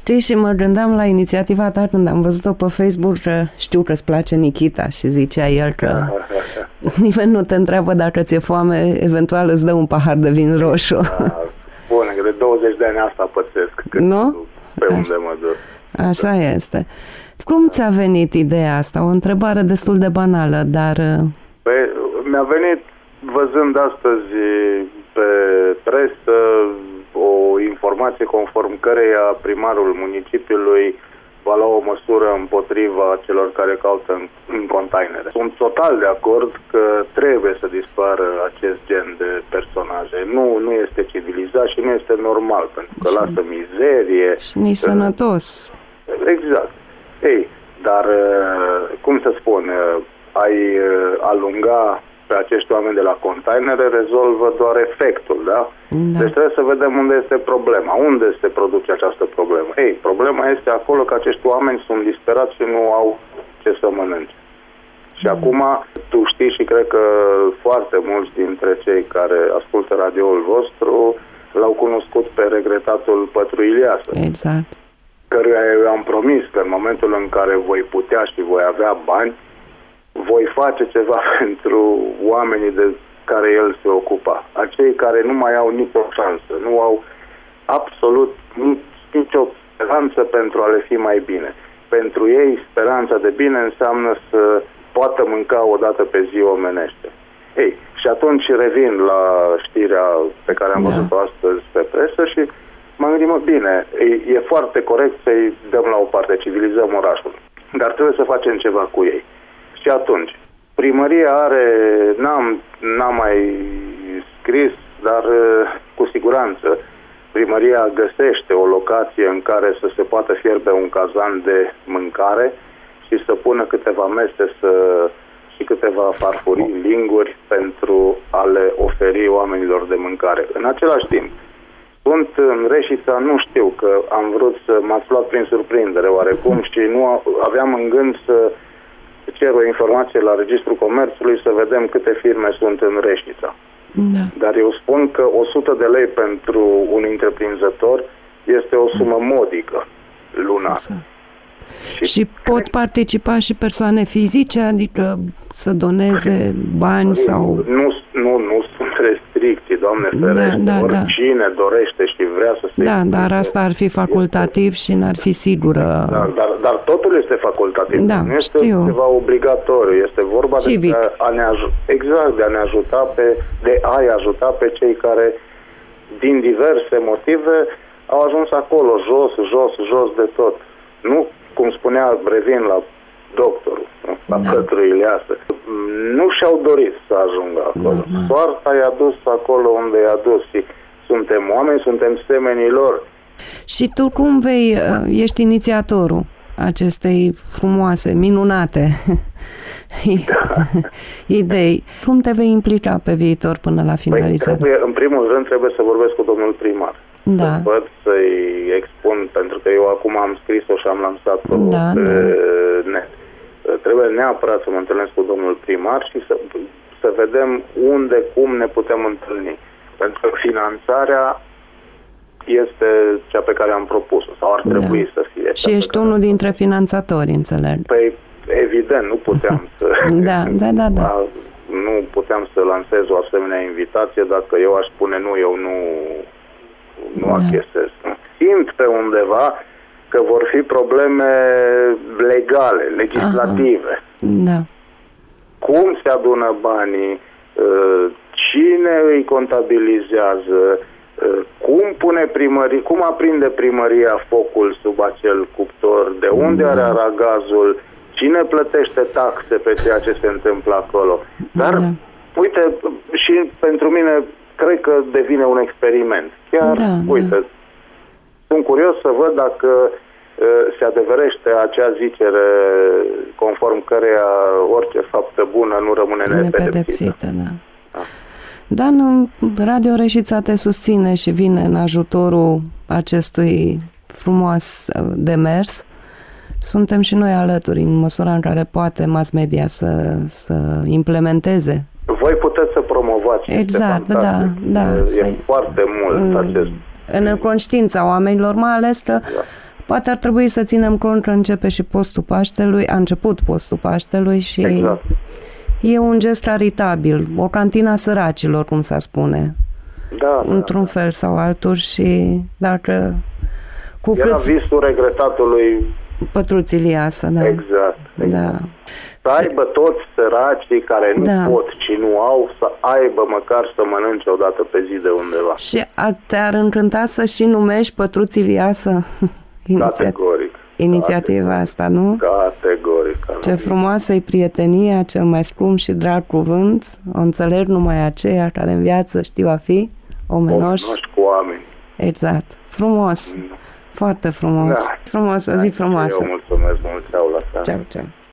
Știi, și mă gândeam la inițiativa ta când am văzut-o pe Facebook, că știu că îți place Nikita și zicea el că nimeni nu te întreabă dacă ți-e foame, eventual îți dă un pahar de vin roșu. Bun, că de 20 de ani asta pățesc, nu? Pe unde mă duc. Așa este. Cum ți-a venit ideea asta? O întrebare destul de banală, dar... Păi, mi-a venit văzând astăzi pe presă o informație conform căreia primarul municipiului va lua o măsură împotriva celor care caută în containere. Sunt total de acord că trebuie să dispară acest gen de personaje. Nu este civilizat și nu este normal, pentru că lasă mizerie. Și nici sănătos. Exact. Ei, dar, cum să spun, ai alunga pe acești oameni de la containere rezolvă doar efectul, da? Deci trebuie să vedem unde este problema. Unde se produce această problemă? Ei, problema este acolo că acești oameni sunt disperați și nu au ce să mănânce. Și acum, tu știi și cred că foarte mulți dintre cei care ascultă radioul vostru l-au cunoscut pe regretatul Pătru Iliasă. Exact. Căruia eu am promis că în momentul în care voi putea și voi avea bani, voi face ceva pentru oamenii de care el se ocupa. Acei care nu mai au nicio șansă, nu au absolut nicio speranță pentru a le fi mai bine. Pentru ei, speranța de bine înseamnă să poată mânca o dată pe zi omenește. Ei, și atunci revin la știrea pe care am văzut-o astăzi pe presă și m-am gândit, bine, e foarte corect să-i dăm la o parte, civilizăm orașul, dar trebuie să facem ceva cu ei. Și atunci, primăria are, n-am mai scris, dar cu siguranță primăria găsește o locație în care să se poată fierbe un cazan de mâncare și să pună câteva mese și câteva farfurii, linguri pentru a le oferi oamenilor de mâncare. În același timp, sunt în Reșița, nu știu, că am vrut m-ați luat prin surprindere oarecum și nu aveam în gând să cer o informație la Registrul Comerțului să vedem câte firme sunt în Reșița. Da. Dar eu spun că 100 de lei pentru un întreprinzător este o sumă modică lunar. Exact. Și pot participa și persoane fizice, adică să doneze bani sau... Nu sunt restricții, Doamne ferește. Oricine dorește și vrea să se... dar asta ar fi facultativ și n-ar fi sigură. Dar totul este facultativ. Nu este ceva obligatoriu. Este vorba de a ne ajuta de a-i ajuta pe cei care, din diverse motive, au ajuns acolo, jos de tot. Nu, cum spunea, revin la doctorul, la Pătru Iliasă. Nu și-au dorit să ajungă acolo. Soarta i-a dus acolo unde i-a dus și suntem oameni, suntem semenii lor. Și tu cum ești inițiatorul acestei frumoase, minunate idei? Cum te vei implica pe viitor până la finalizare? În primul rând trebuie să vorbesc cu domnul primar. Să văd, să-i expun, pentru că eu acum am scris-o și am lansat-o pe net. Trebuie neapărat să mă întâlnesc cu domnul primar și să vedem unde, cum ne putem întâlni. Pentru că finanțarea este cea pe care am propus-o, sau ar trebui să fie. Și ești unul dintre finanțatori, înțeleg. Păi, evident, nu puteam să... Nu puteam să lansez o asemenea invitație dacă eu aș spune eu nu achesez. Simt pe undeva că vor fi probleme legale, legislative. Cum se adună banii, cine îi contabilizează, cum aprinde primăria focul sub acel cuptor, de unde are aragazul, cine plătește taxe pe ceea ce se întâmplă acolo. Dar, uite, și pentru mine cred că devine un experiment. Chiar, uite, sunt curios să văd dacă se adeverește acea zicere conform căreia orice faptă bună nu rămâne nepedepsită. Radio Reșița te susține și vine în ajutorul acestui frumos demers. Suntem și noi alături în măsura în care poate mass media să implementeze. Voi puteți să promovați. Exact, E foarte mult acest. În conștiința oamenilor, mai ales că Poate ar trebui să ținem cont că începe și postul Paștelui, a început postul Paștelui și exact. E un gest caritabil, o cantina săracilor, cum s-ar spune. Da, într-un fel sau altul și dacă era visul regretatului Pătruț Iliasă, da. Exact. Da. Să aibă toți săracii care nu pot și nu au, să aibă măcar să mănânce o dată pe zi de undeva. Și te-ar încânta să și numești Pătruț Iliasă? Categoric. Inițiativa asta, nu? Categoric. Ce frumoasă e prietenia, cel mai scump și drag cuvânt, o înțeleg numai aceia care în viață știu a fi omenoși cu oameni. Exact. Frumos. Foarte frumos. Da. Frumos, o zi frumoasă. Eu mulțumesc mult. Ceau la seară. Ceau, ceau.